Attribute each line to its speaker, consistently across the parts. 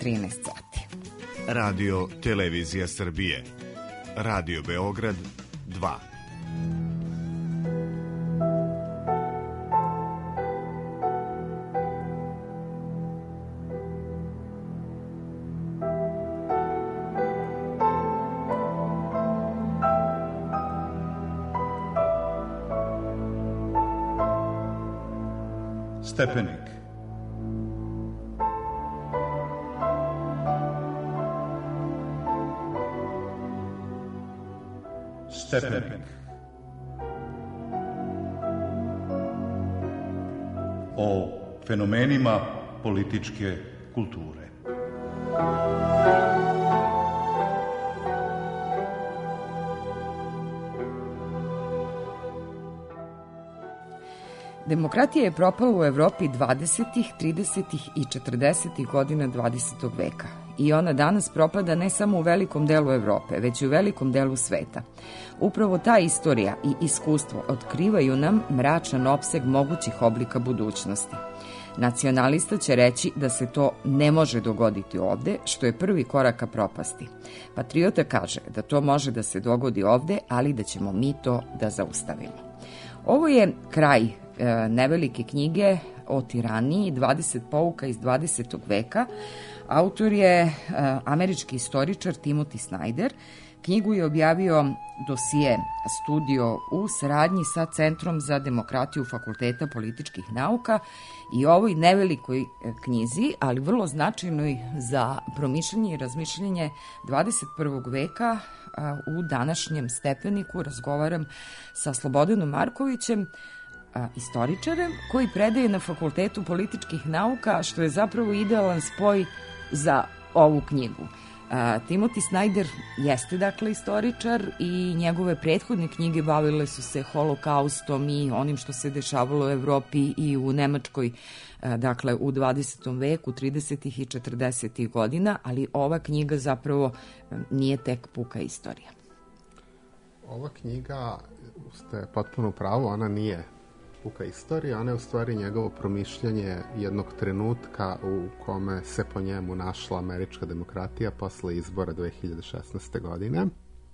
Speaker 1: 13 sati.
Speaker 2: Radio Televizija Srbije. Radio Beograd 2.
Speaker 3: Stepenik. Stepenik. O fenomenima političke kulture.
Speaker 1: Demokratija je propala u Evropi 20., 30. i 40. godina 20. veka. I ona danas propada ne samo u velikom delu Evrope, već i u velikom delu sveta. Upravo ta istorija i iskustvo otkrivaju nam mračan opseg mogućih oblika budućnosti. Nacionalista će reći da se to ne može dogoditi ovde, što je prvi korak ka propasti. Patriota kaže da to može da se dogodi ovde, ali da ćemo mi to da zaustavimo. Ovo je kraj nevelike knjige o tiraniji, 20 pouka iz 20. veka. Autor je američki istoričar Timothy Snyder. Knjigu je objavio dosije studio u saradnji sa Centrom za demokratiju Fakulteta političkih nauka i ovoj nevelikoj knjizi, ali vrlo značajnoj za promišljanje i razmišljanje 21. veka u današnjem Stepeniku razgovaram sa Slobodanom Markovićem, istoričarem koji predaje na Fakultetu političkih nauka, što je zapravo idealan spoj za ovu knjigu. Timothy Snyder jeste dakle istoričar i njegove prethodne knjige bavile su se holokaustom i onim što se dešavalo u Evropi i u Nemačkoj, dakle u 20. veku, 30. i 40. godina, ali ova knjiga zapravo nije tek puka istorija.
Speaker 4: Ova knjiga, ste potpuno pravo, ona nije puka istorija, ona je u stvari njegovo promišljanje jednog trenutka u kome se po njemu našla američka demokratija posle izbora 2016. godine.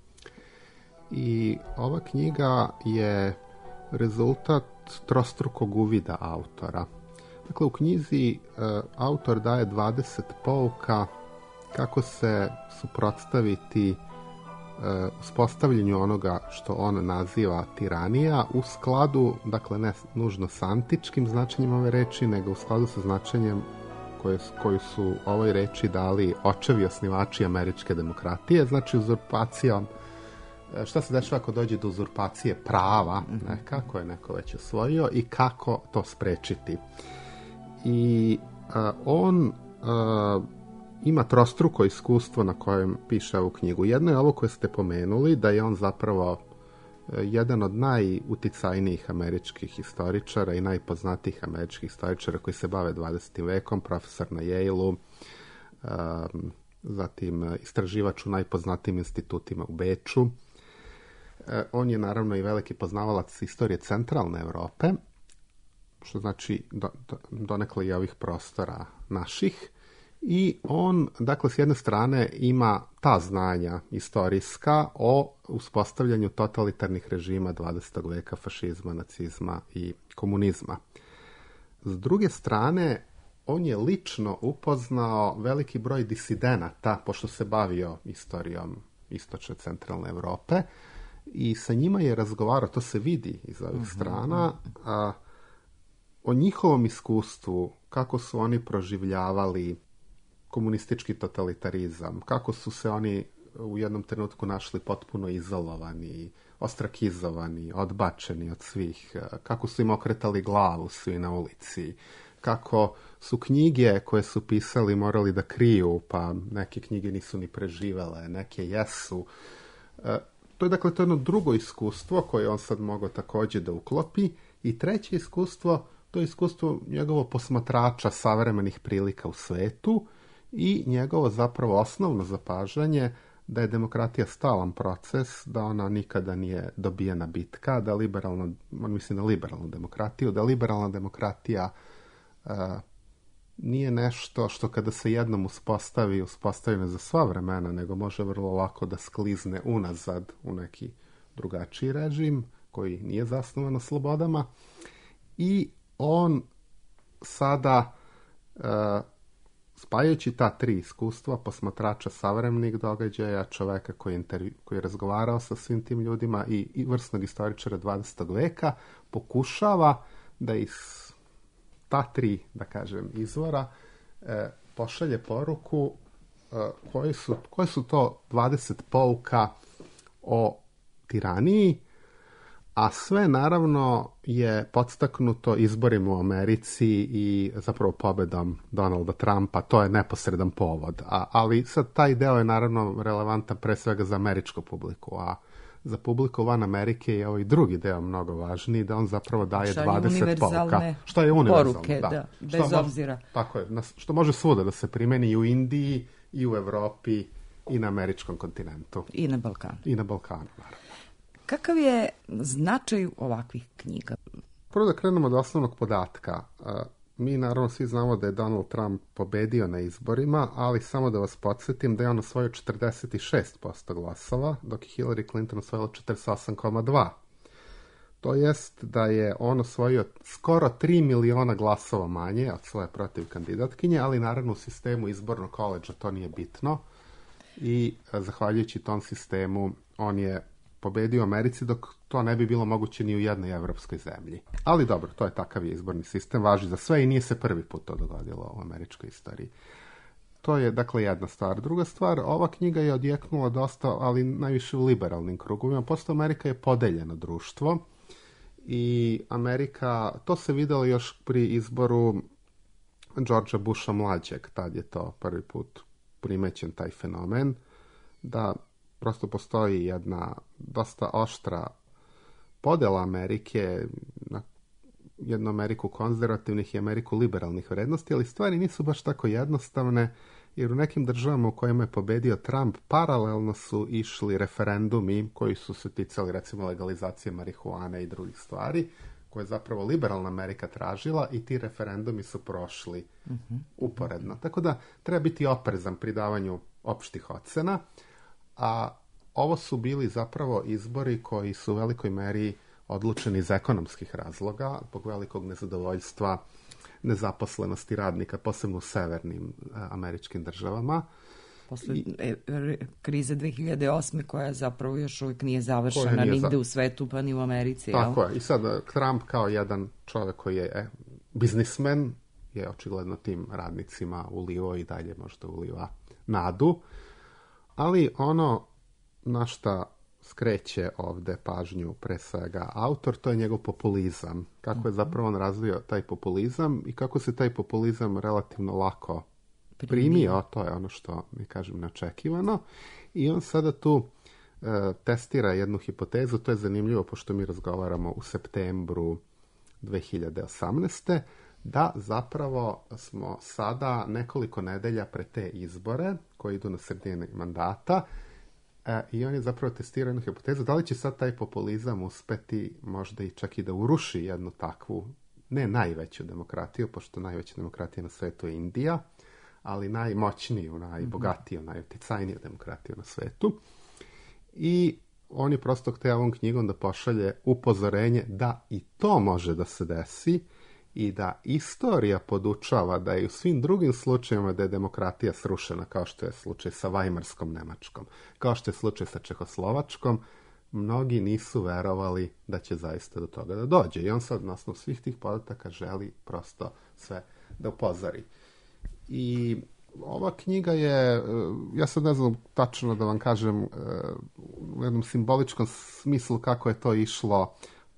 Speaker 4: I ova knjiga je rezultat trostrukog uvida autora. Dakle, u knjizi autor daje 20 pouka kako se suprotstaviti uspostavljanju onoga što on naziva tiranija u skladu, dakle ne nužno s antičkim značenjem ove reči, nego u skladu sa značenjem koju su ovoj reči dali očevi osnivači američke demokratije, znači uzurpacijom. Šta se dešava ako dođe do uzurpacije prava neka koje je neko već osvojio i kako to sprečiti. I on ima trostruko iskustvo na kojem piše ovu knjigu. Jedno je ovo koje ste pomenuli, da je on zapravo jedan od najuticajnijih američkih istoričara i najpoznatijih američkih istoričara koji se bave 20. vekom, profesor na Yale-u, zatim istraživač u najpoznatijim institutima u Beču. On je naravno i veliki poznavalac istorije centralne Evrope, što znači donekle i ovih prostora naših. I on, dakle, s jedne strane ima ta znanja istorijska o uspostavljanju totalitarnih režima 20. veka, fašizma, nacizma i komunizma. S druge strane, on je lično upoznao veliki broj disidenata, pošto se bavio istorijom istočne centralne Evrope, i sa njima je razgovarao, to se vidi iz ovih strana, o njihovom iskustvu, kako su oni proživljavali komunistički totalitarizam, kako su se oni u jednom trenutku našli potpuno izolovani, ostrakizovani, odbačeni od svih, kako su im okretali glavu svi na ulici, kako su knjige koje su pisali morali da kriju, pa neke knjige nisu ni preživele, neke jesu. To je dakle to jedno drugo iskustvo koje on sad mogao također da uklopi. I treće iskustvo, to je iskustvo njegovo posmatrača savremenih prilika u svetu i njegovo zapravo osnovno zapažanje da je demokratija stalan proces, da ona nikada nije dobijena bitka, da liberalna, on misli na liberalnu demokratiju, da liberalna demokratija nije nešto što kada se jednom uspostavi za sva vremena, nego može vrlo lako da sklizne unazad u neki drugačiji režim koji nije zasnovan na slobodama. I on sada, spajajući ta tri iskustva, posmatrača savremenih događaja, čoveka koji je razgovarao sa svim tim ljudima i vrsnog istoričara 20. veka, pokušava da iz ta tri, da kažem, izvora pošalje poruku koje su to 20 pouka o tiraniji, a sve naravno je podstaknuto izborima u Americi i zapravo pobedom Donalda Trumpa. To je neposredan povod. Ali sad taj deo je naravno relevantan pre svega za američku publiku, a za publiku van Amerike je ovaj drugi deo mnogo važniji, da on zapravo daje 20 pouka. Što je univerzalno.
Speaker 1: Poruke, da, bez obzira.
Speaker 4: Tako je, što može svuda da se primeni i u Indiji, i u Evropi, i na američkom kontinentu.
Speaker 1: I na Balkanu.
Speaker 4: I na Balkanu, naravno.
Speaker 1: Kakav je značaj ovakvih knjiga?
Speaker 4: Prvo da krenemo od osnovnog podatka. Mi naravno svi znamo da je Donald Trump pobedio na izborima, ali samo da vas podsjetim da je on osvojio 46% glasova, dok je Hillary Clinton osvojila 48,2%. To jest da je on osvojio skoro 3 miliona glasova manje od svoje protiv kandidatkinje, ali naravno u sistemu izbornog koledža to nije bitno. I zahvaljujući tom sistemu on je pobedio u Americi, dok to ne bi bilo moguće ni u jednoj evropskoj zemlji. Ali dobro, to je takav je izborni sistem, važi za sve i nije se prvi put to dogodilo u američkoj istoriji. To je, dakle, jedna stvar. Druga stvar, ova knjiga je odjeknula dosta, ali najviše u liberalnim krugovima. Posto Amerika je podeljeno društvo i Amerika, to se videlo još pri izboru Georgea Busha mlađeg, tad je to prvi put primećen taj fenomen, da prosto postoji jedna dosta oštra podela Amerike na jednu Ameriku konzervativnih i Ameriku liberalnih vrednosti, ali stvari nisu baš tako jednostavne, jer u nekim državama u kojima je pobedio Trump paralelno su išli referendumi koji su se ticali recimo legalizacije marihuane i drugih stvari, koje je zapravo liberalna Amerika tražila i ti referendumi su prošli uporedno. Tako da treba biti oprezan pri davanju opštih ocena, a ovo su bili zapravo izbori koji su u velikoj meri odlučeni iz ekonomskih razloga, zbog velikog nezadovoljstva, nezaposlenosti radnika, posebno u severnim američkim državama.
Speaker 1: Posle krize 2008. koja zapravo još uvijek nije završena nigde u svetu, pa ni u Americi.
Speaker 4: Tako je. I sad Trump kao jedan čovjek koji je biznismen je očigledno tim radnicima ulivao i dalje možda uliva nadu. Ali ono na šta skreće ovde pažnju pre svega autor, to je njegov populizam. Kako je zapravo on razvio taj populizam i kako se taj populizam relativno lako primio, to je ono što mi kažem neočekivano. I on sada tu testira jednu hipotezu, to je zanimljivo pošto mi razgovaramo u septembru 2018. da zapravo smo sada nekoliko nedelja pre te izbore koji idu na sredini mandata i on je zapravo testirao jednu hipotezu da li će sad taj populizam uspeti možda i čak i da uruši jednu takvu, ne najveću demokratiju, pošto najveća demokratija na svetu je Indija, ali najmoćniju, najbogatiju, najuticajniju demokratiju na svetu. I on je prosto hteo ovom knjigom da pošalje upozorenje da i to može da se desi i da istorija podučava da je u svim drugim slučajevima da je demokratija srušena, kao što je slučaj sa Vajmarskom Nemačkom, kao što je slučaj sa Čehoslovačkom, mnogi nisu verovali da će zaista do toga da dođe. I on sad na osnovu svih tih podataka želi prosto sve da upozori. I ova knjiga je, ja sad ne znam tačno da vam kažem u jednom simboličkom smislu kako je to išlo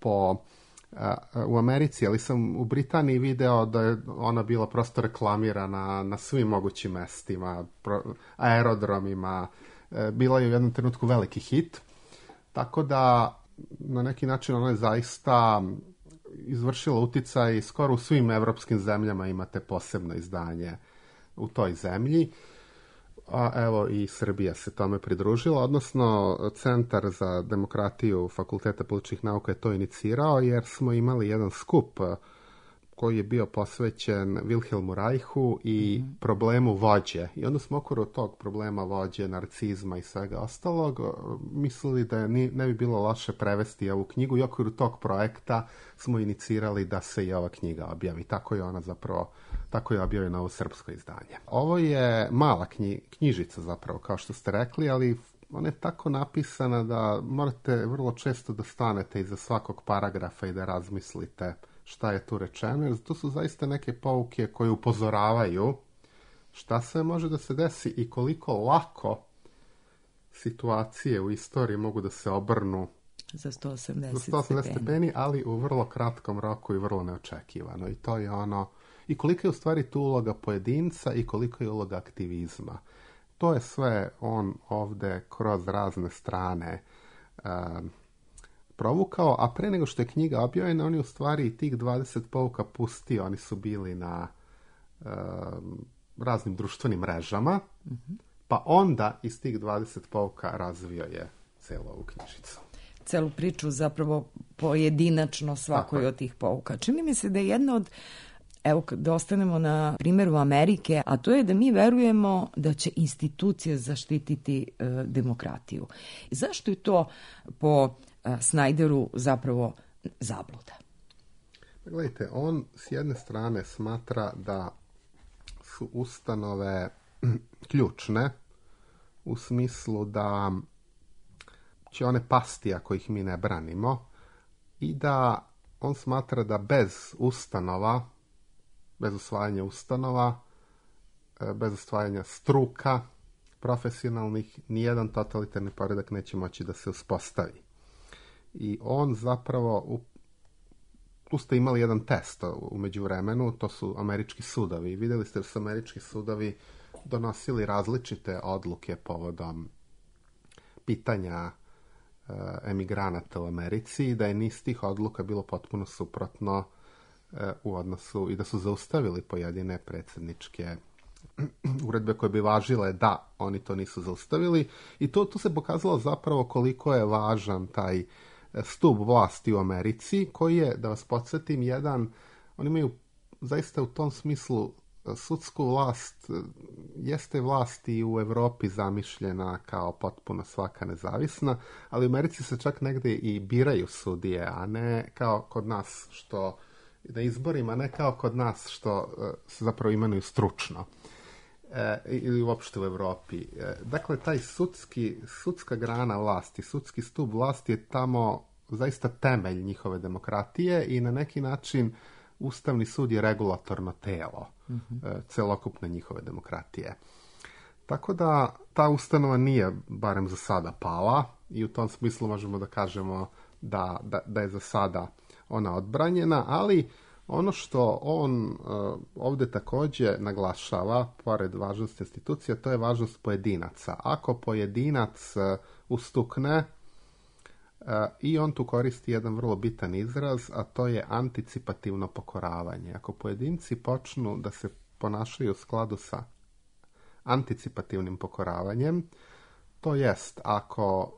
Speaker 4: u Americi, ali sam u Britaniji video da je ona bila prosto reklamirana na svim mogućim mestima, aerodromima, bila je u jednom trenutku veliki hit, tako da na neki način ona je zaista izvršila uticaj, skoro u svim evropskim zemljama imate posebno izdanje u toj zemlji, a evo i Srbija se tome pridružila, odnosno Centar za demokratiju Fakulteta političkih nauka je to inicirao, jer smo imali jedan skup koji je bio posvećen Wilhelmu Reichu i problemu vođe. I onda smo okolo tog problema vođe, narcizma i svega ostalog mislili da ne bi bilo loše prevesti ovu knjigu i okviru tog projekta smo inicirali da se i ova knjiga objavi. Tako je ona zapravo, tako je objavljeno ovo srpsko izdanje. Ovo je mala knjižica zapravo, kao što ste rekli, ali ona je tako napisana da morate vrlo često da stanete iza svakog paragrafa i da razmislite šta je tu rečeno, jer to su zaista neke pouke koje upozoravaju šta se može da se desi i koliko lako situacije u istoriji mogu da se obrnu
Speaker 1: za 180
Speaker 4: stepeni, ali u vrlo kratkom roku i vrlo neočekivano. I to je ono, i koliko je u stvari tu uloga pojedinca i koliko je uloga aktivizma. To je sve on ovde kroz razne strane provukao, a pre nego što je knjiga objavljena, on je u stvari tih 20 pouka pustio, oni su bili na raznim društvenim mrežama, pa onda iz tih 20 pouka razvio je celu ovu knjižicu.
Speaker 1: Celu priču zapravo pojedinačno svakoj od tih pouka. Čini mi se da je jedna od, evo da ostanemo na primjeru Amerike, a to je da mi verujemo da će institucije zaštititi demokratiju. Zašto je to po Snyderu zapravo zabluda?
Speaker 4: Gledajte, on s jedne strane smatra da su ustanove ključne u smislu da će one pasti ako ih mi ne branimo i da on smatra da bez ustanova, bez usvajanja ustanova, bez usvajanja struka profesionalnih, nijedan totalitarni poredak neće moći da se uspostavi. I on zapravo, tu ste imali jedan test u međuvremenu, to su američki sudovi. Vidjeli ste da su američki sudovi donosili različite odluke povodom pitanja emigranata u Americi i da je niz tih odluka bilo potpuno suprotno u odnosu i da su zaustavili pojedine predsjedničke uredbe koje bi važile da oni to nisu zaustavili. I tu se pokazalo zapravo koliko je važan taj stup vlasti u Americi, koji je, da vas podsjetim, oni imaju zaista u tom smislu sudsku vlast, jeste vlast i u Evropi zamišljena kao potpuno svaka nezavisna, ali u Americi se čak negdje i biraju sudije, a ne kao kod nas što na izborima, ne kao kod nas što se zapravo imenuju stručno. Ili uopšte u Evropi. Dakle, taj sudska grana vlasti, sudski stup vlasti je tamo zaista temelj njihove demokratije i na neki način Ustavni sud je regulatorno telo celokupne njihove demokratije. Tako da ta ustanova nije, barem za sada, pala i u tom smislu možemo da kažemo da je za sada ona odbranjena, ali ono što on ovdje također naglašava, pored važnosti institucija, to je važnost pojedinaca. Ako pojedinac ustukne, i on tu koristi jedan vrlo bitan izraz, a to je anticipativno pokoravanje. Ako pojedinci počnu da se ponašaju u skladu sa anticipativnim pokoravanjem, to jest ako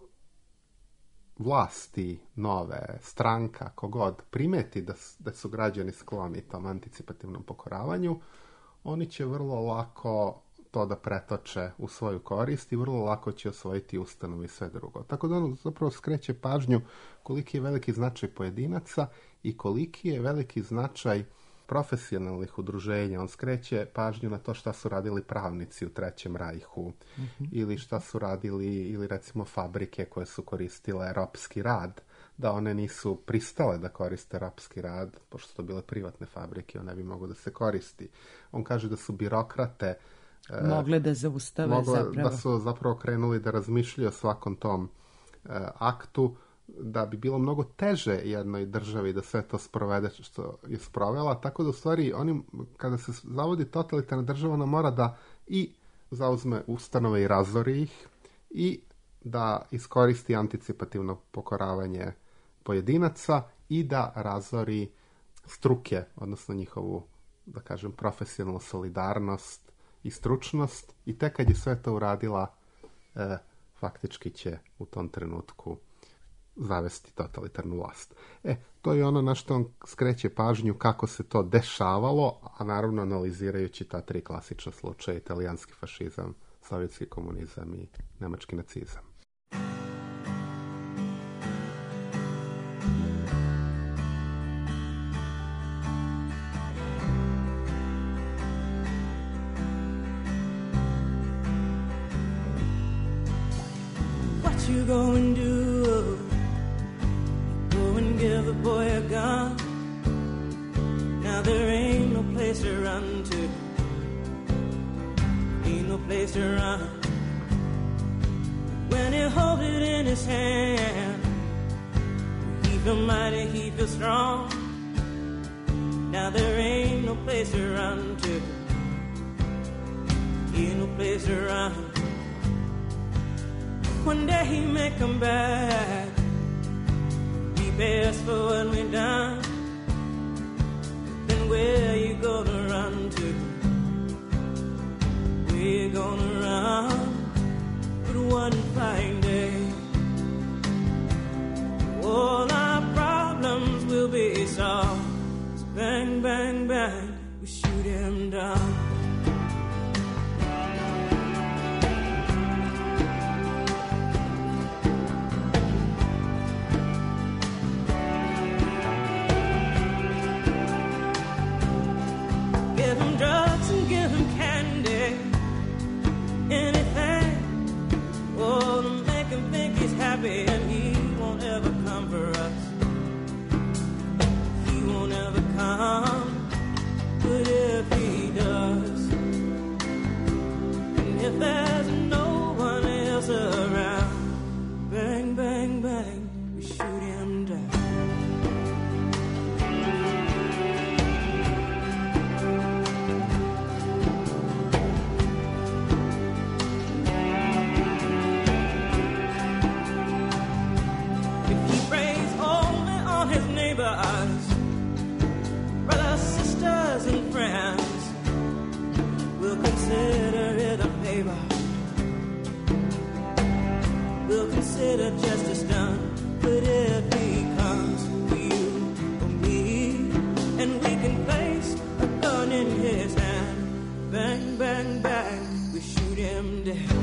Speaker 4: vlasti nove, stranka, kogod primeti da su građani skloni tom anticipativnom pokoravanju, oni će vrlo lako to da pretoče u svoju korist i vrlo lako će osvojiti ustanovu i sve drugo. Tako da on zapravo skreće pažnju koliki je veliki značaj pojedinaca i koliki je veliki značaj profesionalnih udruženja. On skreće pažnju na to šta su radili pravnici u Trećem rajhu ili šta su radili, ili recimo fabrike koje su koristile ropski rad, da one nisu pristale da koriste ropski rad, pošto su to bile privatne fabrike, on ne bi mogao da se koristi. On kaže da su birokrate
Speaker 1: mogle da zaustave zapravo.
Speaker 4: Da su zapravo krenuli da razmišljaju o svakom tom aktu, da bi bilo mnogo teže jednoj državi da sve to sprovede što je sprovela, tako da u stvari kada se zavodi totalitarna država, ona mora da i zauzme ustanove i razori ih i da iskoristi anticipativno pokoravanje pojedinaca i da razori struke, odnosno njihovu, da kažem, profesionalnu solidarnost i stručnost, i tek kad je sve to uradila, faktički će u tom trenutku zavesti totalitarnu vlast. To je ono na što on skreće pažnju kako se to dešavalo, a naravno analizirajući ta 3 klasična slučaja, italijanski fašizam, sovjetski komunizam i nemački nacizam.
Speaker 5: What you gonna do? Go and give the boy a gun. Now there ain't no place to run to. Ain't no place to run. When he holds it in his hand, he feel mighty, he feel strong. Now there ain't no place to run to. Ain't no place to run. One day he may come back, repay us for what we done. Then where you gonna run to? Where you gonna run? But one fine day, all our problems will be solved. So bang, bang, bang, we shoot him down. And he won't ever come for us. He won't ever come. But if he does, and if there's no one else around, bang, bang, bang, we shoot him down. Brothers, sisters, and friends, we'll consider it a favor. We'll consider justice done. But if he comes for you or me, and we can place a gun in his hand, bang, bang, bang, we shoot him dead.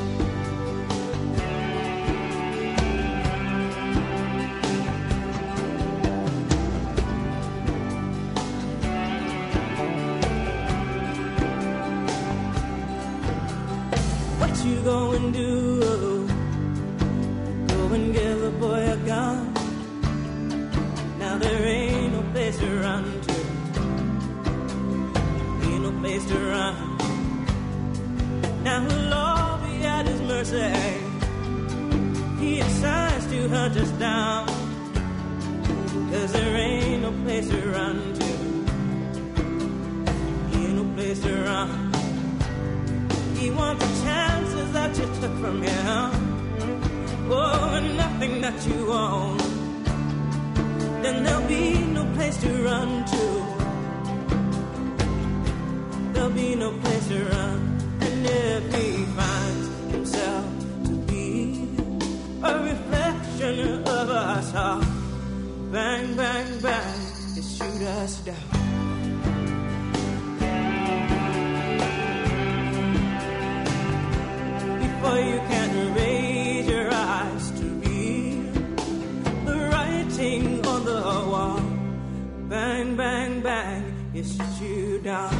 Speaker 5: You go and do, go and give the boy a gun. Now there ain't no place to run to. Ain't no place to run. Now we'll all be at his mercy. He decides to hunt us down. 'Cause there ain't no place to run to. Ain't no place to run. He wants the chances that you took from him. Oh, and nothing that you own. Then there'll be no place to run to. There'll be no place to run. And if he finds himself to be a reflection of us all, bang, bang, bang, just shoot us down. For you can raise your eyes to read the writing on the wall. Bang, bang, bang, it shoots you down.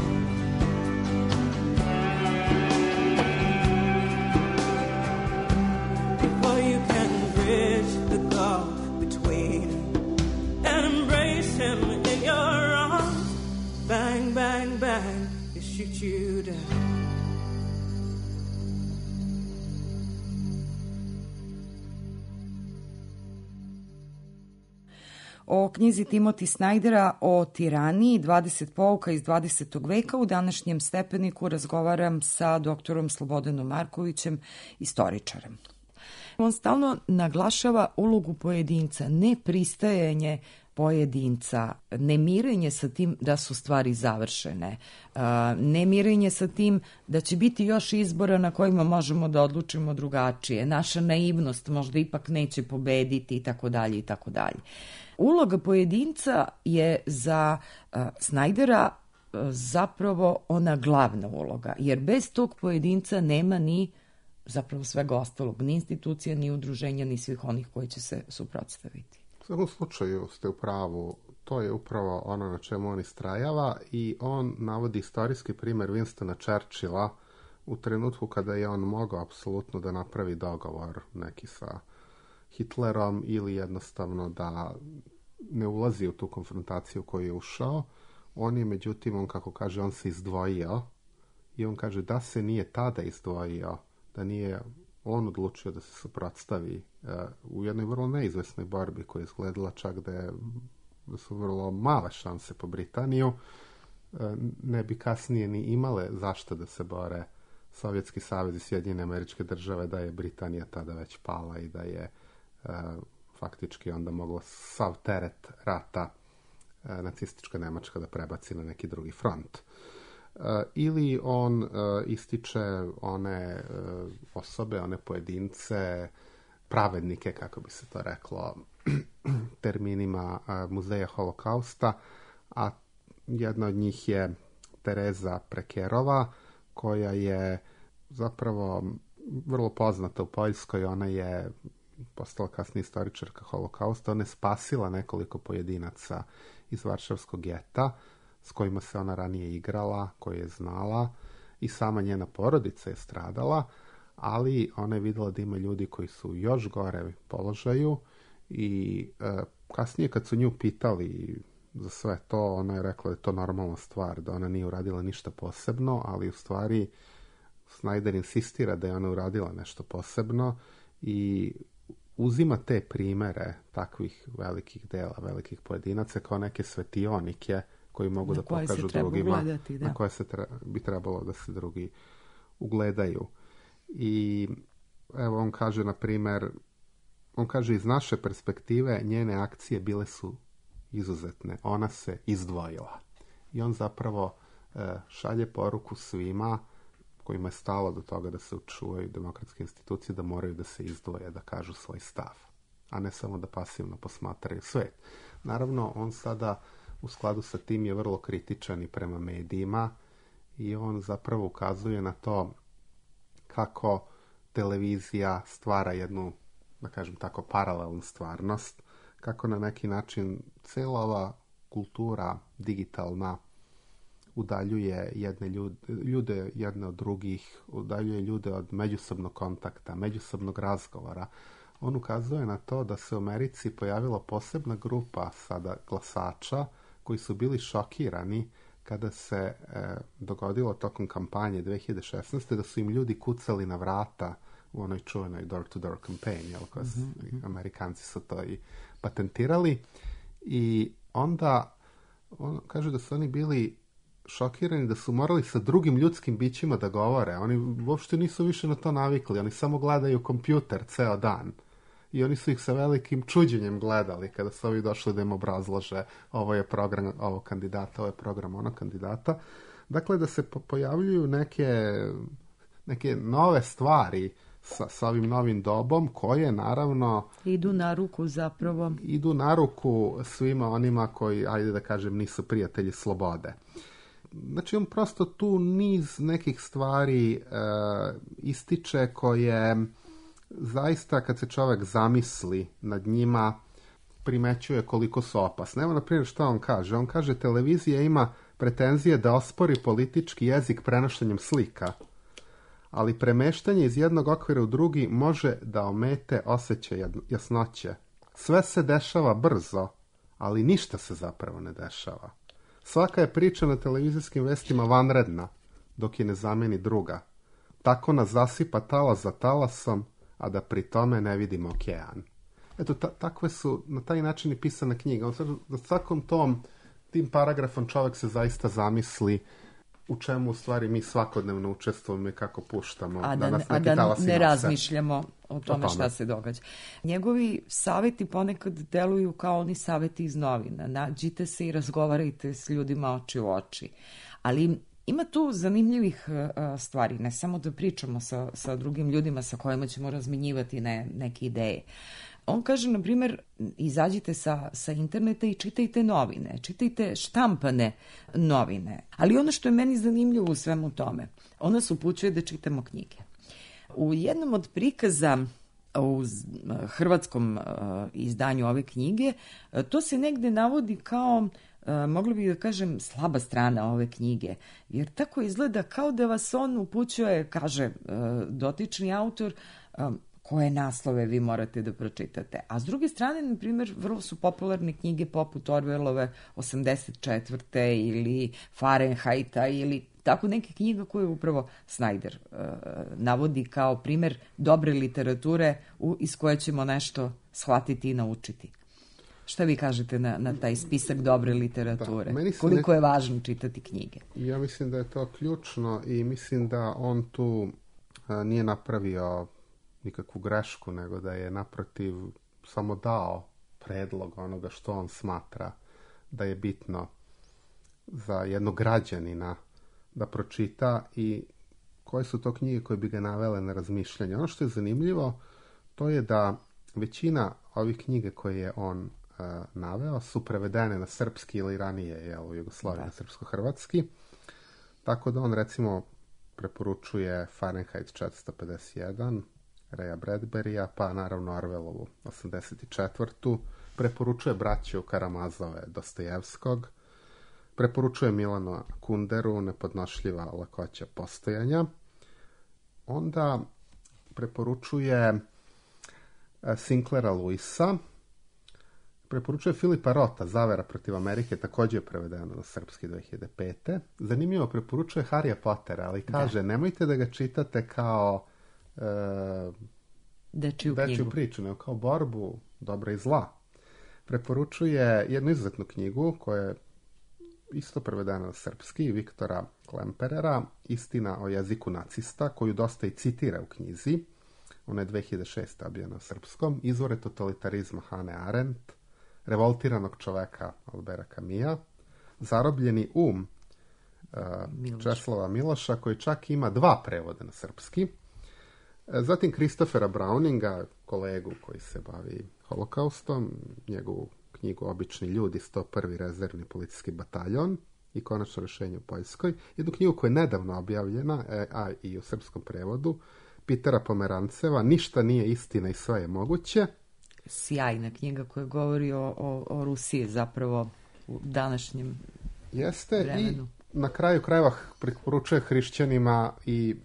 Speaker 5: Before you can bridge the gulf between and embrace him in your arms, bang, bang, bang, it shoots you down.
Speaker 1: O knjizi Timothy Snydera o tiraniji 20 pouka iz 20. veka u današnjem stepeniku razgovaram sa doktorom Slobodanom Markovićem, istoričarem. On stalno naglašava ulogu pojedinca, nepristajanje pojedinca, nemirenje sa tim da su stvari završene, nemirenje sa tim da će biti još izbora na kojima možemo da odlučimo drugačije, naša naivnost možda ipak neće pobediti i tako dalje i tako dalje. Uloga pojedinca je za Snydera zapravo ona glavna uloga, jer bez tog pojedinca nema ni zapravo svega ostalog, ni institucija, ni udruženja, ni svih onih koji će se suprotstaviti.
Speaker 4: U svakom slučaju ste u pravu, to je upravo ono na čemu on istrajava i on navodi istorijski primjer Winstona Churchilla u trenutku kada je on mogao apsolutno da napravi dogovor neki sa Hitlerom ili jednostavno da ne ulazi u tu konfrontaciju koju je ušao. On je, međutim, on kako kaže, on se izdvojio i on kaže da se nije tada izdvojio, da nije on odlučio da se suprotstavi u jednoj vrlo neizvesnoj borbi koja je izgledala čak da su vrlo male šanse po Britaniju, ne bi kasnije ni imale zašto da se bore Sovjetski savez i Sjedinjene Američke Države, da je Britanija tada već pala i da je faktički onda mogla sav teret rata nacistička Nemačka da prebaci na neki drugi front. Ili on ističe one osobe, one pojedince, pravednike, kako bi se to reklo, terminima muzeja holokausta, a jedna od njih je Tereza Prekerova, koja je zapravo vrlo poznata u Poljskoj. Ona je postala kasnije istoričarka holokausta. Ona je spasila nekoliko pojedinaca iz Varšavskog geta s kojima se ona ranije igrala, koje je znala, i sama njena porodica je stradala, ali ona je vidjela da ima ljudi koji su u još gore položaju i kasnije kad su nju pitali za sve to, ona je rekla da je to normalna stvar, da ona nije uradila ništa posebno, ali u stvari Snyder insistira da je ona uradila nešto posebno i uzima te primere takvih velikih dela, velikih pojedinaca kao neke svetionike koji mogu da pokažu drugima, na koje bi trebalo da se drugi ugledaju. I evo on kaže, na primjer, on kaže iz naše perspektive njene akcije bile su izuzetne. Ona se izdvojila. I on zapravo šalje poruku svima kojima je stalo do toga da se očuvaju demokratske institucije, da moraju da se izdvoje, da kažu svoj stav, a ne samo da pasivno posmatraju svet. Naravno, on sada u skladu sa tim je vrlo kritičan i prema medijima i on zapravo ukazuje na to kako televizija stvara jednu, da kažem tako, paralelnu stvarnost, kako na neki način cijela ova kultura digitalna udaljuje ljude jedne od drugih, udaljuje ljude od međusobnog kontakta, međusobnog razgovora. On ukazuje na to da se u Americi pojavila posebna grupa sada glasača koji su bili šokirani kada se dogodilo tokom kampanje 2016. da su im ljudi kucali na vrata u onoj čuvenoj door-to-door kampanji, Amerikanci su to i patentirali. I onda on kaže da su oni bili šokirani, da su morali sa drugim ljudskim bićima da govore. Oni uopšte nisu više na to navikli, oni samo gledaju kompjuter ceo dan. I oni su ih sa velikim čuđenjem gledali kada su ovi došli da im obrazlože ovo je program ovog kandidata, ovo je program onog kandidata. Dakle, da se pojavljuju neke nove stvari sa ovim novim dobom koje naravno
Speaker 1: idu na ruku zapravo.
Speaker 4: Idu na ruku svima onima koji, ajde da kažem, nisu prijatelji slobode. Znači, on prosto tu niz nekih stvari ističe koje zaista kad se čovjek zamisli nad njima primećuje koliko su opasne. Evo, na primjer, što on kaže? On kaže, televizija ima pretenzije da ospori politički jezik prenošenjem slika, ali premeštanje iz jednog okvira u drugi može da omete osjećaj jasnoće. Sve se dešava brzo, ali ništa se zapravo ne dešava. Svaka je priča na televizijskim vestima vanredna, dok je ne zameni druga. Tako nas zasipa talas za talasom, a da pri tome ne vidimo okean. Eto, takve su na taj način i pisane knjige. Za svakom tim paragrafom čovjek se zaista zamisli u čemu u stvari mi svakodnevno učestvujemo i kako puštamo
Speaker 1: a
Speaker 4: da nas
Speaker 1: da
Speaker 4: neki talasi
Speaker 1: ne
Speaker 4: nose.
Speaker 1: razmišljamo o tome šta se događa. Njegovi savjeti ponekad deluju kao oni savjeti iz novina. Nađite se i razgovarajte s ljudima oči u oči. Ali ima tu zanimljivih stvari, ne samo da pričamo sa drugim ljudima sa kojima ćemo razmenjivati neke ideje. On kaže, na primjer, izađite sa interneta i čitajte novine, čitajte štampane novine. Ali ono što je meni zanimljivo u svemu tome, on nas upućuje da čitamo knjige. U jednom od prikaza u hrvatskom izdanju ove knjige, to se negde navodi kao, mogla bih da kažem, slaba strana ove knjige. Jer tako izgleda kao da vas on upućuje, kaže dotični autor, koje naslove vi morate da pročitate. A s druge strane, na primjer, vrlo su popularne knjige poput Orwellove 84. ili Fahrenheita ili tako neke knjiga koje upravo Snyder navodi kao primjer dobre literature iz koje ćemo nešto shvatiti i naučiti. Šta vi kažete na taj spisak dobre literature? Koliko je važno čitati knjige?
Speaker 4: Ja mislim da je to ključno i mislim da on tu nije napravio nikakvu grešku, nego da je naprotiv samo dao predlog onoga što on smatra da je bitno za jednog građanina da pročita i koje su to knjige koje bi ga navele na razmišljanje. Ono što je zanimljivo, to je da većina ovih knjiga koje je on naveo su prevedene na srpski ili ranije u Jugoslaviji na srpsko-hrvatski. Tako da on recimo preporučuje Fahrenheit 451, Raya Bradburya, pa naravno Orwellovu 84. Preporučuje braću Karamazove Dostojevskog. Preporučuje Milana Kunderu Nepodnošljiva lakoća postojanja. Onda preporučuje Sinclaira Lewisa. Preporučuje Filipa Rota, Zavera protiv Amerike, također je prevedeno na srpski 2005. Zanimljivo, preporučuje Harrya Pottera, ali kaže, nemojte da ga čitate kao dečiju priču, nego kao borbu dobra i zla. Preporučuje jednu izuzetnu knjigu koja je isto prevedena na srpski, Viktora Klemperera, Istina o jeziku nacista, koju dosta i citira u knjizi. Ona je 2006. objavljena na srpskom. Izvore totalitarizma Hannah Arendt, Revoltiranog čoveka Albera Camusa, Zarobljeni um Česlava Miloša, koji čak ima 2 prevoda na srpski. Zatim Christophera Browninga, kolegu koji se bavi holokaustom, njegovu knjigu Obični ljudi, 101. rezervni policijski bataljon i Konačno rješenje u Poljskoj. Jednu knjigu koja je nedavno objavljena, a i u srpskom prevodu, Pitera Pomeranceva, Ništa nije istina i sve je moguće.
Speaker 1: Sjajna knjiga koja govori o Rusiji zapravo u današnjem vremenu.
Speaker 4: I na kraju krajeva preporučuje hrišćanima i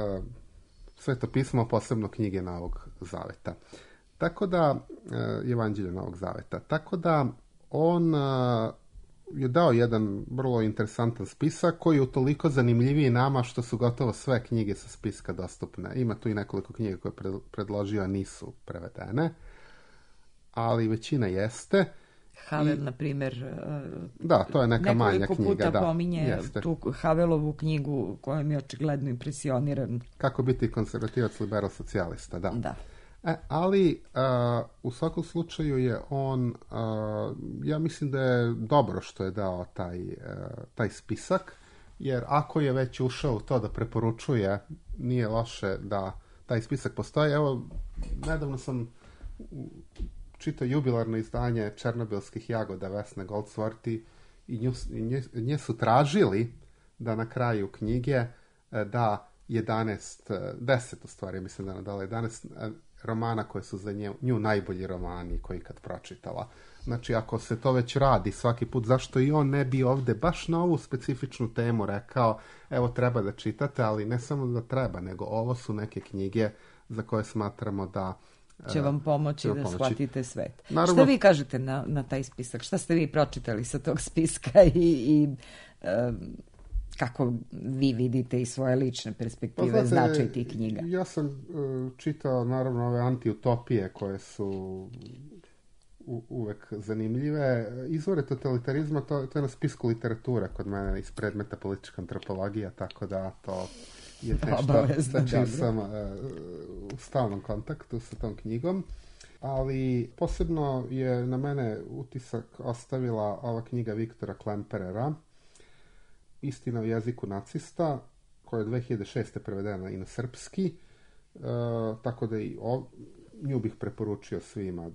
Speaker 4: Sveto pismo, posebno knjige Novog Zaveta. Tako da, Evanđelje Novog Zaveta. Tako da on je dao jedan vrlo interesantan spisak koji je utoliko zanimljiviji nama što su gotovo sve knjige sa spiska dostupne. Ima tu i nekoliko knjiga koje je predložio, a nisu prevedene, ali većina jeste.
Speaker 1: Havel, na primjer,
Speaker 4: da, to je neka manja knjiga.
Speaker 1: Nekoliko puta pominje tu Havelovu knjigu kojom je očigledno impresioniran.
Speaker 4: Kako biti konzervativac, liberal, socijalista,
Speaker 1: da.
Speaker 4: Ali u svakom slučaju je on, ja mislim da je dobro što je dao taj spisak, jer ako je već ušao u to da preporučuje, nije loše da taj spisak postoji. Evo, nedavno sam čitao jubilarno izdanje Černobilskih jagoda Vesne Goldsworthy i nje su tražili da na kraju knjige da 10 u stvari, mislim da nadala 11 romana koje su za nju najbolji romani koji kad pročitala. Znači, ako se to već radi svaki put, zašto i on ne bi ovde baš na ovu specifičnu temu rekao, evo treba da čitate, ali ne samo da treba, nego ovo su neke knjige za koje smatramo da
Speaker 1: će vam pomoći da shvatite svet. Naravno, šta vi kažete na taj spisak? Šta ste vi pročitali sa tog spiska i kako vi vidite iz svoje lične perspektive značaj tih knjiga?
Speaker 4: Ja sam čitao naravno ove antiutopije koje su uvek zanimljive. Izvore totalitarizma, to je na spisku literature kod mene iz predmeta politička antropologija, tako da to je nešto sa čim sam u stalnom kontaktu sa tom knjigom. Ali posebno je na mene utisak ostavila ova knjiga Viktora Klemperera, Istina o jeziku nacista, koja je 2006. prevedena i na srpski, tako da i nju bih preporučio svima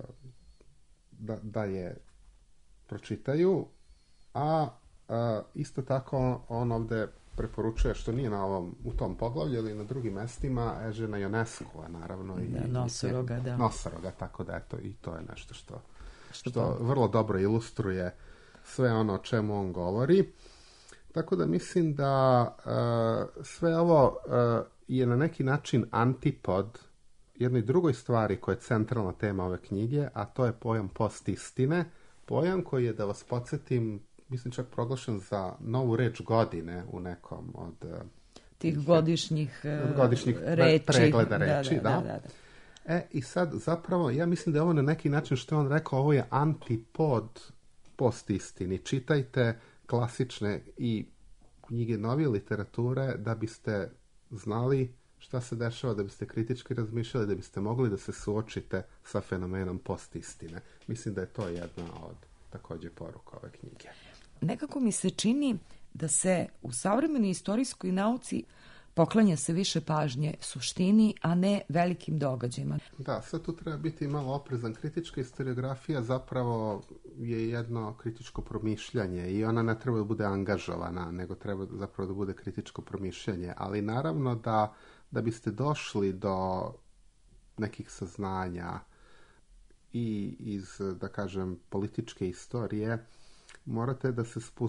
Speaker 4: da je pročitaju. A isto tako on ovde preporučuje, što nije u tom poglavlju, ali na drugim mestima, Ežena Ionescu-a, naravno. Nosoroga, tako da eto, i to je nešto što vrlo dobro ilustruje sve ono o čemu on govori. Tako da mislim da sve ovo je na neki način antipod jednoj drugoj stvari koja je centralna tema ove knjige, a to je pojam postistine. Pojam koji je, da vas podsjetim, mislim čak proglašen za novu reč godine u nekom od
Speaker 1: tih godišnjih
Speaker 4: pregleda reči. Da. I sad zapravo ja mislim da je ovo na neki način, što je on rekao, ovo je antipod postistini. Čitajte klasične i knjige novije literature da biste znali šta se dešava, da biste kritički razmišljali, da biste mogli da se suočite sa fenomenom postistine. Mislim da je to jedna od također poruka ove knjige.
Speaker 1: Nekako mi se čini da se u savremenoj istorijskoj nauci poklanja se više pažnje suštini, a ne velikim događajima.
Speaker 4: Da, sad tu treba biti malo oprezan. Kritička historiografija zapravo je jedno kritičko promišljanje i ona ne treba da bude angažovana, nego treba zapravo da bude kritičko promišljanje. Ali naravno da biste došli do nekih saznanja i iz, da kažem, političke istorije, morate da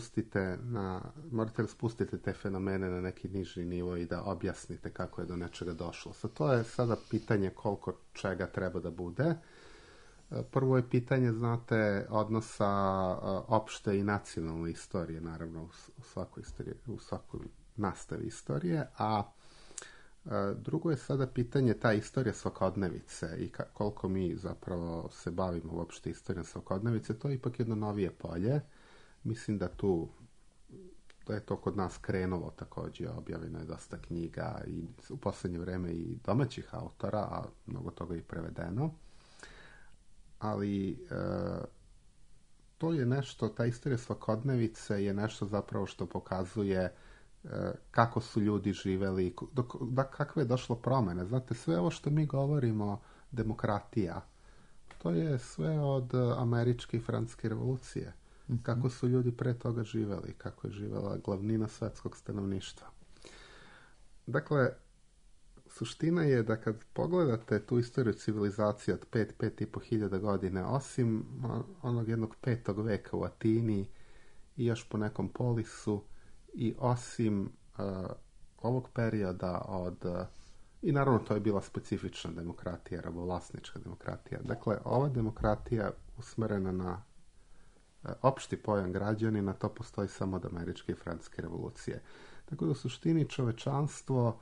Speaker 4: spustite te fenomene na neki niži nivo i da objasnite kako je do nečega došlo. To je sada pitanje koliko čega treba da bude. Prvo je pitanje, znate, odnosa opšte i nacionalne istorije, naravno u svakoj nastavi istorije, a drugo je sada pitanje ta istorija svakodnevice i koliko mi zapravo se bavimo uopšte istorijom svakodnevice. To je ipak jedno novije polje. Mislim da je to kod nas krenulo također, objavljeno je dosta knjiga i u posljednje vrijeme i domaćih autora, a mnogo toga i prevedeno. Ali to je nešto, ta istorija svakodnevice je nešto zapravo što pokazuje kako su ljudi živeli, kakve je došlo promjene. Znate, sve ovo što mi govorimo, demokratija, to je sve od američke i francuske revolucije. Kako su ljudi pre toga živeli, kako je živela glavnina svetskog stanovništva. Dakle, suština je da kad pogledate tu istoriju civilizacije od 5,5 hiljada godine, osim onog jednog 5. veka u Atini i još po nekom Polisu, i osim ovog perioda i naravno to je bila specifična demokratija, rabovlasnička demokratija. Dakle, ova demokratija usmerena na opšti pojam građanina, to postoji samo od američke i francuske revolucije. Tako da u suštini čovečanstvo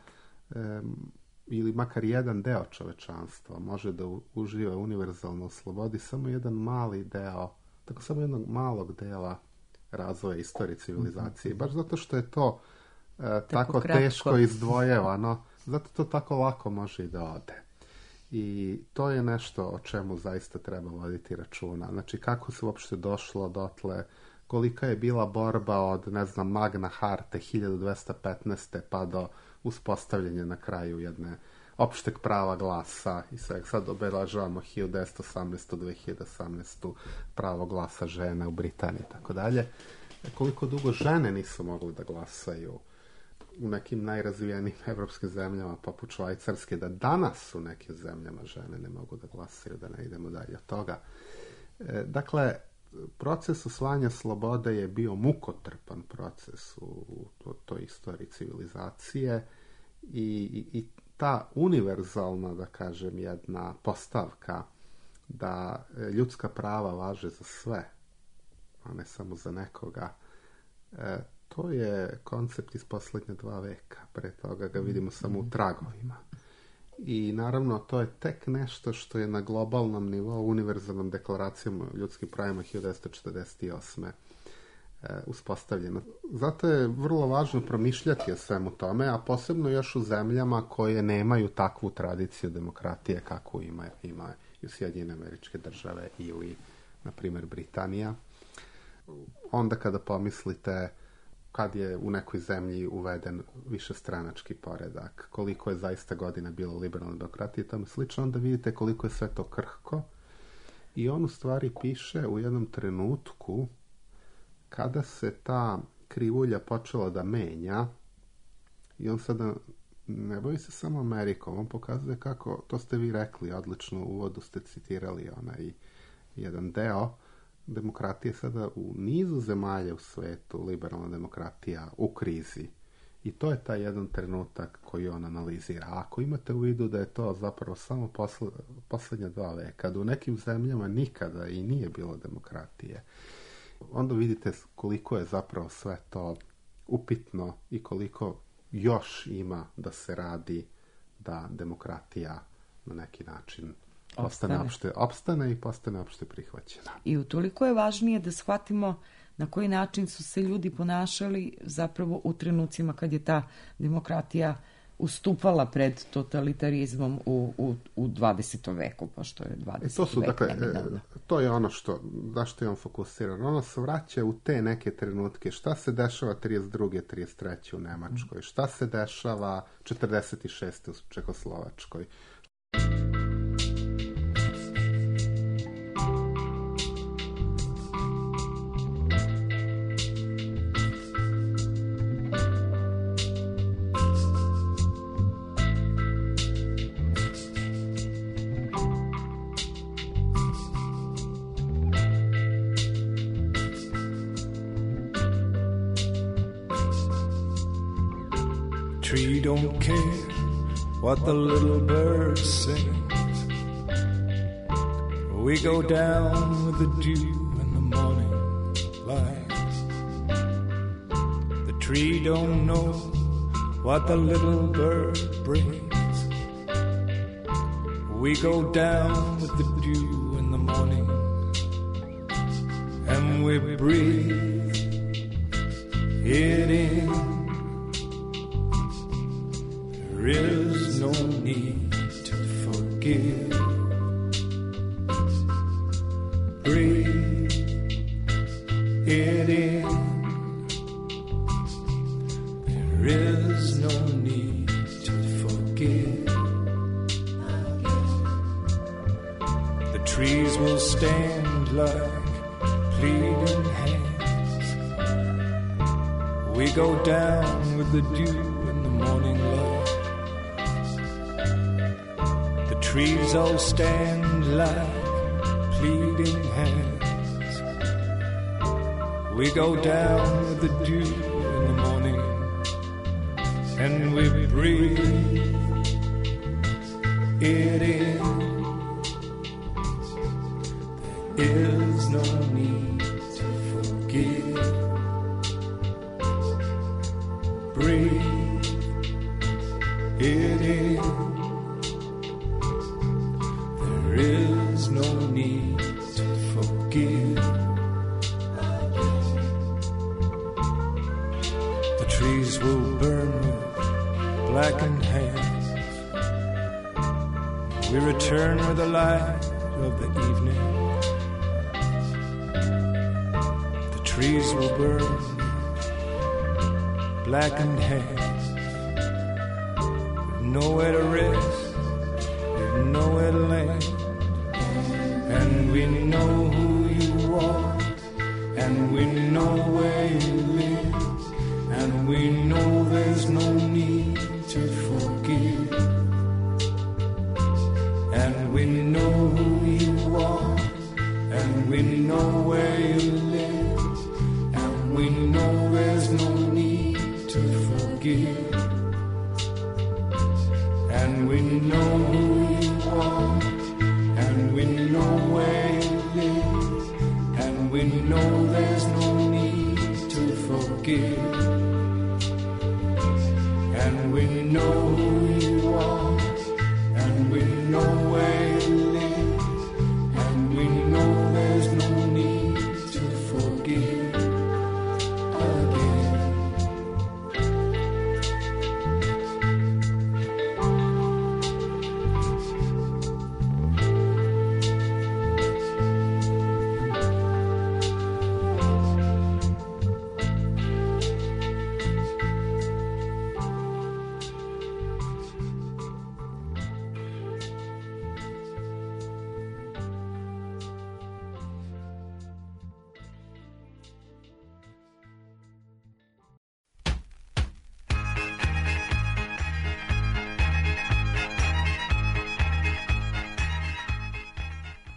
Speaker 4: ili makar jedan deo čovečanstva može da uživa univerzalno u slobodi samo jedan mali deo, tako samo jednog malog dela razvoja istorije civilizacije. Baš zato što je to tako teško izdvojevano, zato to tako lako može i da ode. I to je nešto o čemu zaista treba voditi računa. Znači, kako se uopšte došlo dotle, kolika je bila borba od, Magna Harte 1215. pa do uspostavljanja na kraju jedne opšteg prava glasa i sad obeležavamo 1918. 2018. pravo glasa žene u Britaniji i tako dalje. Koliko dugo žene nisu mogli da glasaju u nekim najrazvijenijim evropskim zemljama poput Švajcarske, da danas u nekim zemljama žene ne mogu da glasaju, da ne idemo dalje od toga. Dakle, proces osvajanja slobode je bio mukotrpan proces u toj istoriji civilizacije i ta univerzalna, da kažem, jedna postavka da ljudska prava važe za sve, a ne samo za nekoga, to je koncept iz posljednja 2 veka. Pre toga ga vidimo samo u tragovima. I naravno to je tek nešto što je na globalnom nivou univerzalnom deklaracijom o ljudskim pravima 1948. Uspostavljeno. Zato je vrlo važno promišljati o svemu tome, a posebno još u zemljama koje nemaju takvu tradiciju demokratije kako ima i Sjedinjene Američke Države ili, na primjer, Britanija. Onda kada pomislite kad je u nekoj zemlji uveden višestranački poredak, koliko je zaista godina bilo liberalne demokratije i tome slično, onda vidite koliko je sve to krhko. I on u stvari piše u jednom trenutku kada se ta krivulja počela da menja i on sada ne bavi se samo Amerikom, on pokazuje kako, to ste vi rekli, odlično u uvodu ste citirali onaj jedan deo, demokratija sada u nizu zemalja u svetu, liberalna demokratija u krizi. I to je taj jedan trenutak koji on analizira. A ako imate u vidu da je to zapravo samo posljednja 2 veka, da u nekim zemljama nikada i nije bilo demokratije, onda vidite koliko je zapravo sve to upitno i koliko još ima da se radi da demokratija na neki način opstane i postane opšte prihvaćena.
Speaker 1: I utoliko je važnije da shvatimo na koji način su se ljudi ponašali zapravo u trenucima kad je ta demokratija ustupala pred totalitarizmom u 20. veku, pošto je 20. vek neminovno.
Speaker 4: To je ono zašto je on fokusiran. Ono se vraća u te neke trenutke. Šta se dešava 32. 33. u Nemačkoj? Šta se dešava 46. u Čekoslovačkoj?
Speaker 6: Tree don't care what the little bird sings. We go down with the dew in the morning light. The tree don't know what the little bird brings. We go down with the dew in the morning, and we breathe it in. There is no need to forgive. Breathe it in. There is no need to forgive. The trees will stand like pleading hands. We go down with the dew in the morning light. Trees all stand like pleading hands. We go down with the dew in the morning, and we breathe it in. There is no need to forgive. Breathe it in. There is no need to forgive. The trees will burn with blackened hands. We return with the light of the evening. The trees will burn with blackened hands. We've nowhere to rest, we've nowhere to land. And we know who you are, and we know where you live, and we know there's no need to forgive. And we know who you are, and we know where you live, and we know there's no need to forgive. And we know who you are, and we know where you live, and we know there's no need to forgive. And we know who you are,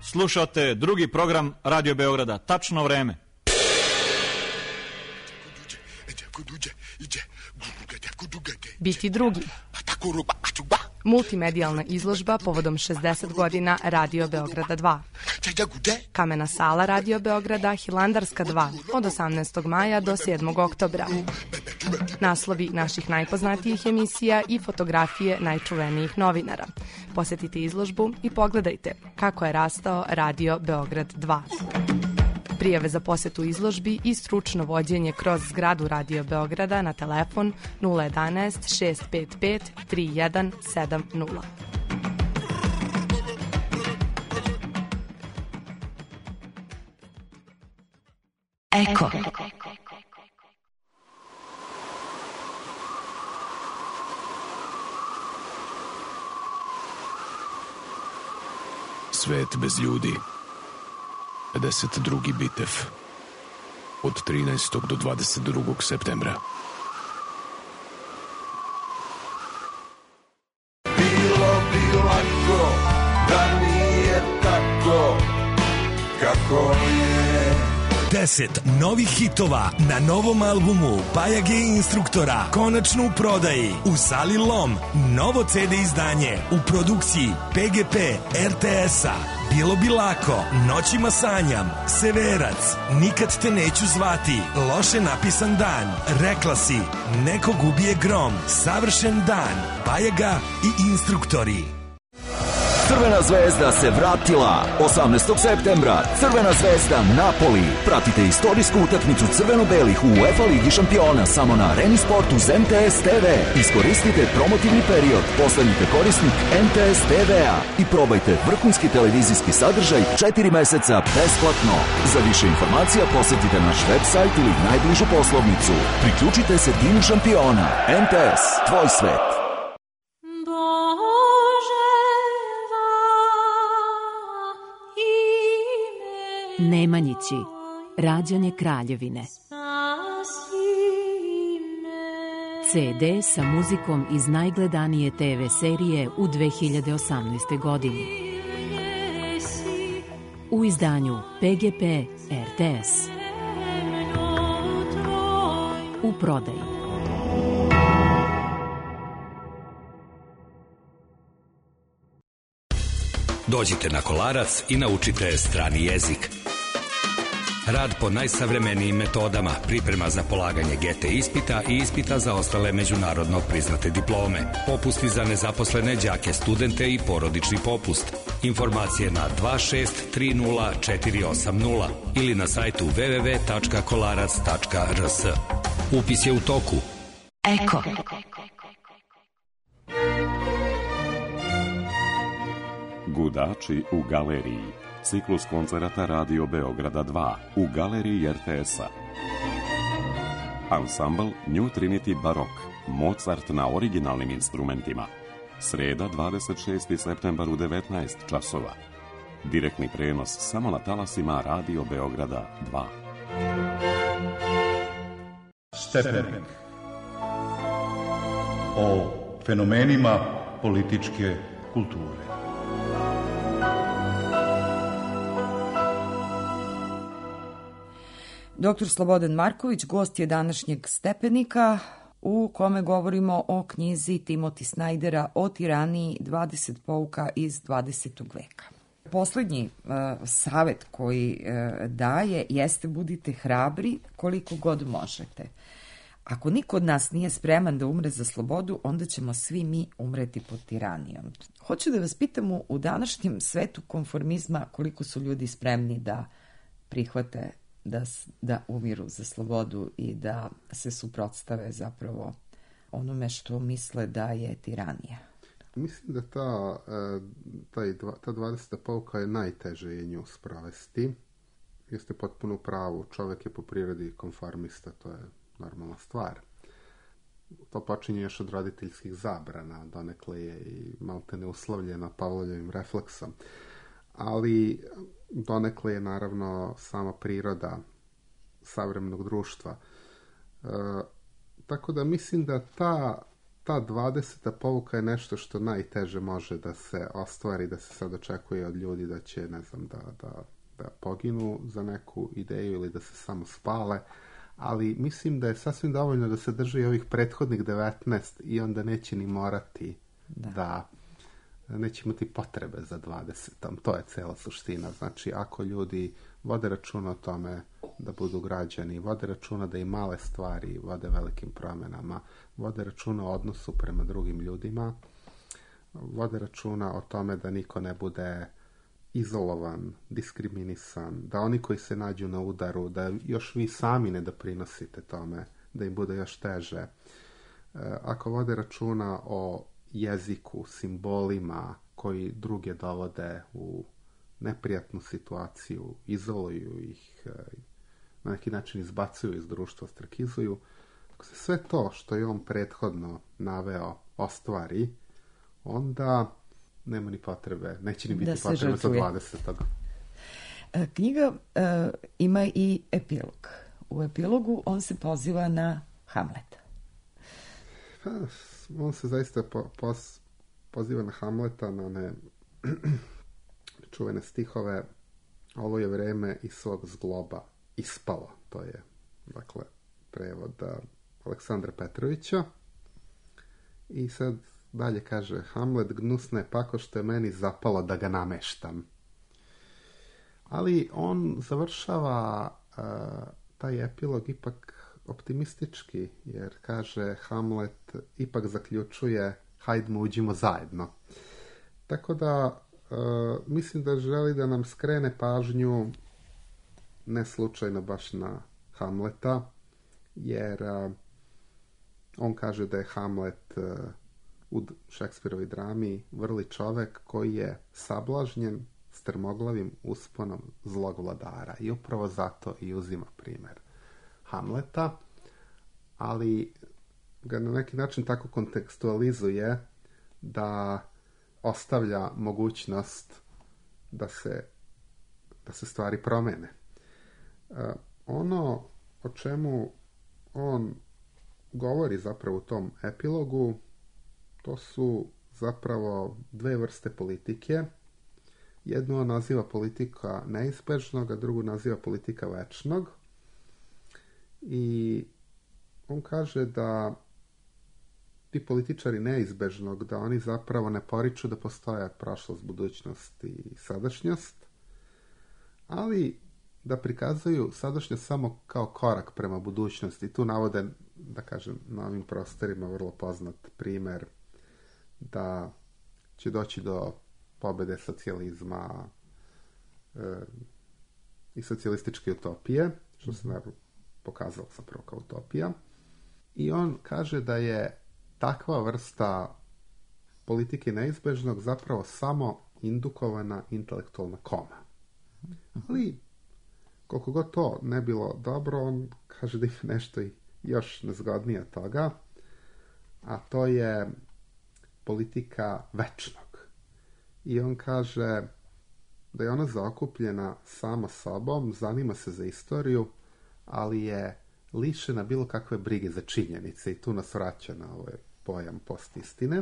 Speaker 7: Slušate drugi program Radio Beograda. Tačno vreme.
Speaker 8: Biti drugi. Multimedijalna izložba povodom 60 godina Radio Beograda 2. Kamena sala Radio Beograda Hilandarska 2 od 18. maja do 7. oktobra. Naslovi naših najpoznatijih emisija i fotografije najčuvenijih novinara. Posetite izložbu i pogledajte kako je rastao Radio Beograd 2. Prijave za posetu izložbi i stručno vođenje kroz zgradu Radio Beograda na telefon 011 655 3170.
Speaker 9: Eko.
Speaker 10: Svet bez ljudi. 52. bitev. Od 13. do 22. septembra.
Speaker 11: Bilo bi lako da nije tako kako je.
Speaker 12: 10 novih hitova na novom albumu Bajage Instruktora konačno u prodaji u sali Lom. Novo CD izdanje u produkciji PGP RTS-a. Bilo bi lako, Noćima sanjam, Severac, Nikad te neću zvati, Loše napisan dan, Rekla si, Nekog ubije grom, Savršen dan, Bajaga i Instruktori.
Speaker 13: Crvena zvezda se vratila 18. septembra. Crvena zvezda Napoli. Pratite istorijsku utakmicu crveno-belih u UEFA Ligi šampiona samo na Areni Sportu uz MTS TV. Iskoristite promotivni period. Postanite korisnik MTS TV-a i probajte vrhunski televizijski sadržaj 4 meseca besplatno. Za više informacija posjetite naš website ili najbližu poslovnicu. Priključite se timu šampiona. MTS, tvoj svet.
Speaker 14: Nemanjići, rađanje Kraljevine. CD sa muzikom iz najgledanije TV serije u 2018. godini. U izdanju PGP RTS. U prodaji.
Speaker 15: Dođite na Kolarac i naučite strani jezik. Rad po najsavremenijim metodama, priprema za polaganje GT ispita i ispita za ostale međunarodno priznate diplome, popusti za nezaposlene đake, studente i porodični popust. Informacije na 2630 ili na sajtu www.kolarac.rs. Upis je u toku.
Speaker 14: Eko.
Speaker 16: Gudači u galeriji. Ciklus koncerata Radio Beograda 2 u galeriji RTS-a. Ansambl New Trinity Barok. Mozart na originalnim instrumentima. Sreda 26. septembar u 19 časova. Direktni prenos samo na talasima Radio Beograda 2.
Speaker 3: Stepenik. O fenomenima političke kulture.
Speaker 1: Dr. Slobodan Marković, gost je današnjeg Stepenika, u kome govorimo o knjizi Timothy Snydera o tiraniji 20 pouka iz 20. veka. Poslednji savet koji daje jeste budite hrabri koliko god možete. Ako niko od nas nije spreman da umre za slobodu, onda ćemo svi mi umreti pod tiranijom. Hoću da vas pitam u današnjem svetu konformizma koliko su ljudi spremni da prihvate da umiru za slobodu i da se suprotstave zapravo onome što misle da je tiranija.
Speaker 4: Mislim da ta 20. pouka je najteže je nju sprovesti. Jeste potpuno u pravu, čovjek je po prirodi konformista, to je normalna stvar. To počinje još od roditeljskih zabrana, donekle je i malte neuslovljena Pavlovljevim refleksom. Ali donekle je naravno sama priroda savremenog društva. Tako da mislim da ta ta 20. pouka je nešto što najteže može da se ostvari, da se sad očekuje od ljudi da će, ne znam, da poginu za neku ideju ili da se samo spale, ali mislim da je sasvim dovoljno da se drži ovih prethodnih 19 i onda neće ni morati da neće imati potrebe za 20. To je cela suština. Znači, ako ljudi vode računa o tome da budu građani, vode računa da i male stvari vode velikim promjenama, vode računa o odnosu prema drugim ljudima, vode računa o tome da niko ne bude izolovan, diskriminisan, da oni koji se nađu na udaru, da još vi sami ne doprinosite tome, da im bude još teže. Ako vode računa o jeziku, simbolima koji druge dovode u neprijatnu situaciju, izoluju ih, na neki način izbacuju iz društva, ostrakizuju. Ako se sve to što je on prethodno naveo ostvari, onda nema ni potrebe, neće ni biti potrebe za 20.
Speaker 1: Knjiga ima i epilog. U epilogu on se poziva na Hamleta.
Speaker 4: On se zaista poziva na Hamleta, na one čuvene stihove ovo je vreme iz svog zgloba ispalo. To je, dakle, prevod Aleksandra Petrovića. I sad dalje kaže Hamlet, gnusna je pako što je meni zapalo da ga nameštam. Ali on završava taj epilog ipak optimistički, jer kaže Hamlet ipak zaključuje hajdmo uđimo zajedno. Tako da mislim da želi da nam skrene pažnju ne slučajno baš na Hamleta, jer on kaže da je Hamlet u Šekspirovoj drami vrli čovek koji je sablažnjen strmoglavim usponom zlog vladara. I upravo zato i uzima primjer Hamleta, ali ga na neki način tako kontekstualizuje da ostavlja mogućnost da se stvari promene. Ono o čemu on govori zapravo u tom epilogu, to su zapravo dve vrste politike. Jednu on naziva politika neizbežnog, a drugu naziva politika večnog. I on kaže da ti političari neizbežnog, da oni zapravo ne poriču da postoje prošlost, budućnost i sadašnjost, ali da prikazuju sadašnjost samo kao korak prema budućnosti. Tu navode, da kažem, na ovim prostorima vrlo poznat primjer da će doći do pobjede socijalizma i socijalističke utopije, što se naravno pokazalo zapravo kao utopija. I on kaže da je takva vrsta politike neizbežnog zapravo samo indukovana intelektualna koma. Ali koliko god to ne bilo dobro, on kaže da ima nešto još nezgodnije od toga, a to je politika večnog. I on kaže da je ona zaokupljena sama sobom, zanima se za istoriju, ali je lišena bilo kakve brige za činjenice i tu nas vraća na ovaj pojam postistine.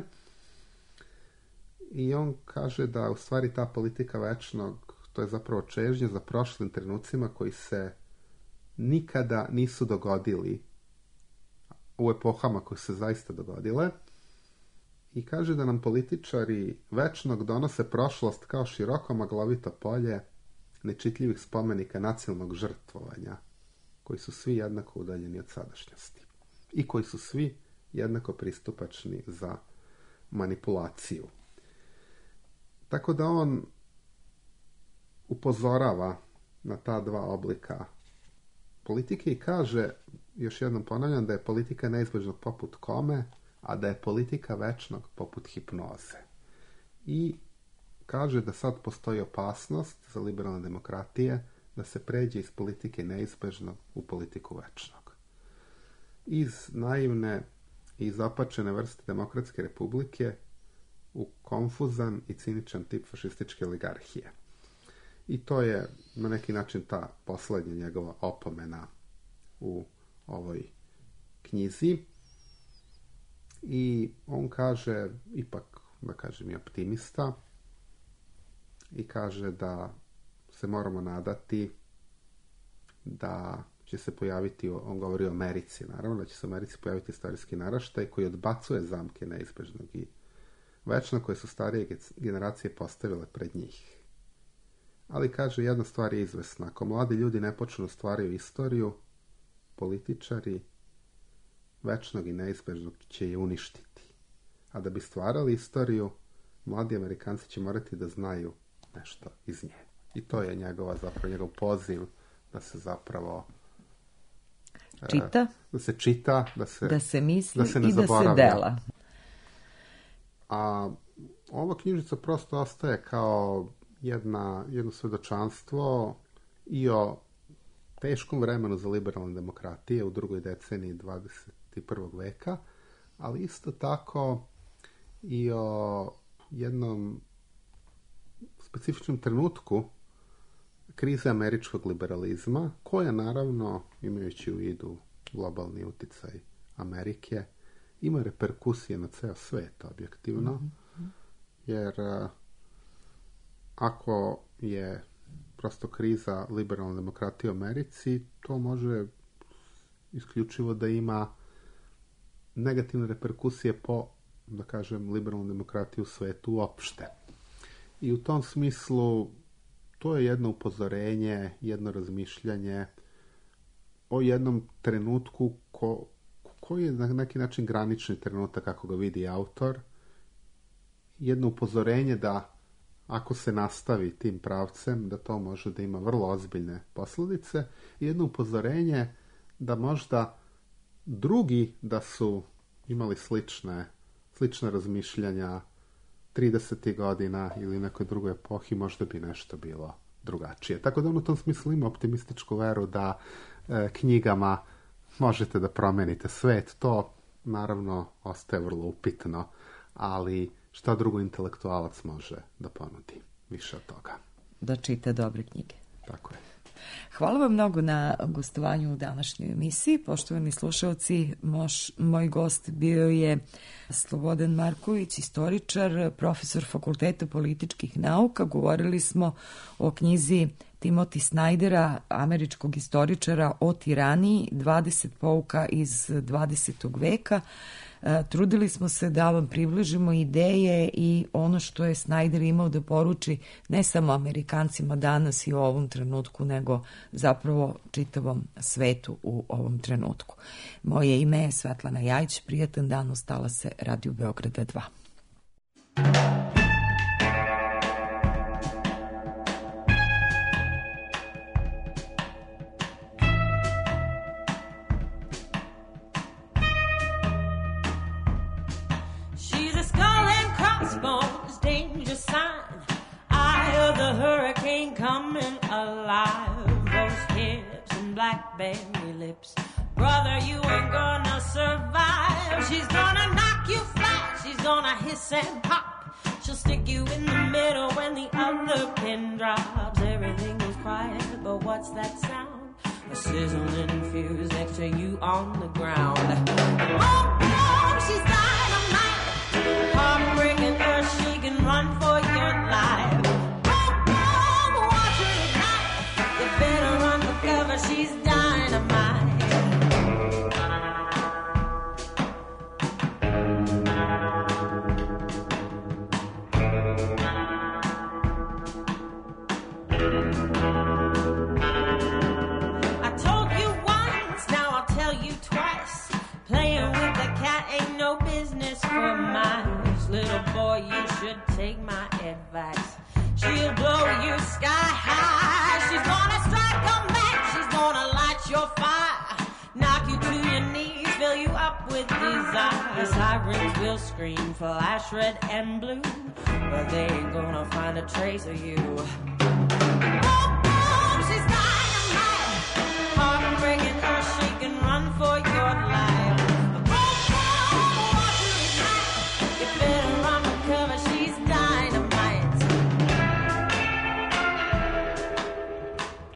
Speaker 4: I on kaže da u stvari ta politika večnog, to je zapravo čežnja za prošlim trenucima koji se nikada nisu dogodili u epohama koje se zaista dogodile. I kaže da nam političari večnog donose prošlost kao široko maglovito polje nečitljivih spomenika nacionalnog žrtvovanja, koji su svi jednako udaljeni od sadašnjosti i koji su svi jednako pristupačni za manipulaciju. Tako da on upozorava na ta dva oblika politike i kaže, još jednom ponavljam, da je politika neizbežnog poput kome, a da je politika večnog poput hipnoze. I kaže da sad postoji opasnost za liberalne demokratije da se pređe iz politike neizbežnog u politiku večnog. Iz naivne i zapačene vrste demokratske republike u konfuzan i ciničan tip fašističke oligarhije. I to je na neki način ta poslednja njegova opomena u ovoj knjizi. I on kaže, ipak, da kažem, i optimista, i kaže da se moramo nadati da će se pojaviti, on govori o Americi, naravno, da će se u Americi pojaviti istorijski naraštaj koji odbacuje zamke neizbežnog i večno koje su starije generacije postavile pred njih. Ali kaže, jedna stvar je izvesna. Ako mladi ljudi ne počnu stvaraju istoriju, političari večnog i neizbežnog će je uništiti. A da bi stvarali istoriju, mladi Amerikanci će morati da znaju nešto iz nje. I to je njegov poziv da se zapravo
Speaker 1: čita,
Speaker 4: da se čita,
Speaker 1: da se misli
Speaker 4: da se ne
Speaker 1: i
Speaker 4: zaboravlja.
Speaker 1: Da se dela.
Speaker 4: A ova knjižica prosto ostaje kao jedno svedočanstvo i o teškom vremenu za liberalne demokratije u drugoj deceniji 21. veka, ali isto tako i o jednom specifičnom trenutku krize američkog liberalizma, koja naravno, imajući u vidu globalni uticaj Amerike, ima reperkusije na ceo svet, objektivno, jer ako je prosto kriza liberalne demokratije u Americi, to može isključivo da ima negativne reperkusije po, da kažem, liberalnu demokratiju u svetu uopšte. I u tom smislu to je jedno upozorenje, jedno razmišljanje o jednom trenutku koji je na neki način granični trenutak kako ga vidi autor. Jedno upozorenje da ako se nastavi tim pravcem, da to može da ima vrlo ozbiljne posljedice. I jedno upozorenje da možda drugi da su imali slična razmišljanja 30. godina ili nekoj drugoj epohi, možda bi nešto bilo drugačije. Tako da on u tom smislu ima optimističku veru da knjigama možete da promenite svet. To naravno ostaje vrlo upitno, ali šta drugo intelektualac može da ponudi više od toga?
Speaker 1: Da čita dobre knjige.
Speaker 4: Tako je.
Speaker 1: Hvala vam mnogo na gostovanju u današnjoj emisiji. Poštovani slušalci, moj gost bio je Slobodan Marković, istoričar, profesor Fakulteta političkih nauka. Govorili smo o knjizi Timothy Snydera, američkog istoričara, o tiraniji, 20 pouka iz 20. veka. Trudili smo se da vam približimo ideje i ono što je Snyder imao da poruči ne samo Amerikancima danas i u ovom trenutku, nego zapravo čitavom svetu u ovom trenutku. Moje ime je Svetlana Jajić, prijatan dan, ostala se Radio Beograda 2.
Speaker 5: Coming alive, rose hips and blackberry lips. Brother, you ain't gonna survive. She's gonna knock you flat. She's gonna hiss and pop. She'll stick you in the middle when the other pin drops. Everything goes quiet, but what's that sound? A sizzling fuse next to you on the ground. Oh, oh, she's dynamite. Heartbreaking her, she can run for your life. Better run for cover, she's dynamite. I told you once, now I'll tell you twice. Playing with the cat ain't no business for mice. Little boy, you should take my advice. She'll blow you sky high. She's gonna strike a match. She's gonna light your fire. Knock you to your knees, fill you up with desire. Sirens will scream, flash red and blue, but they ain't gonna find a trace of you. Oh!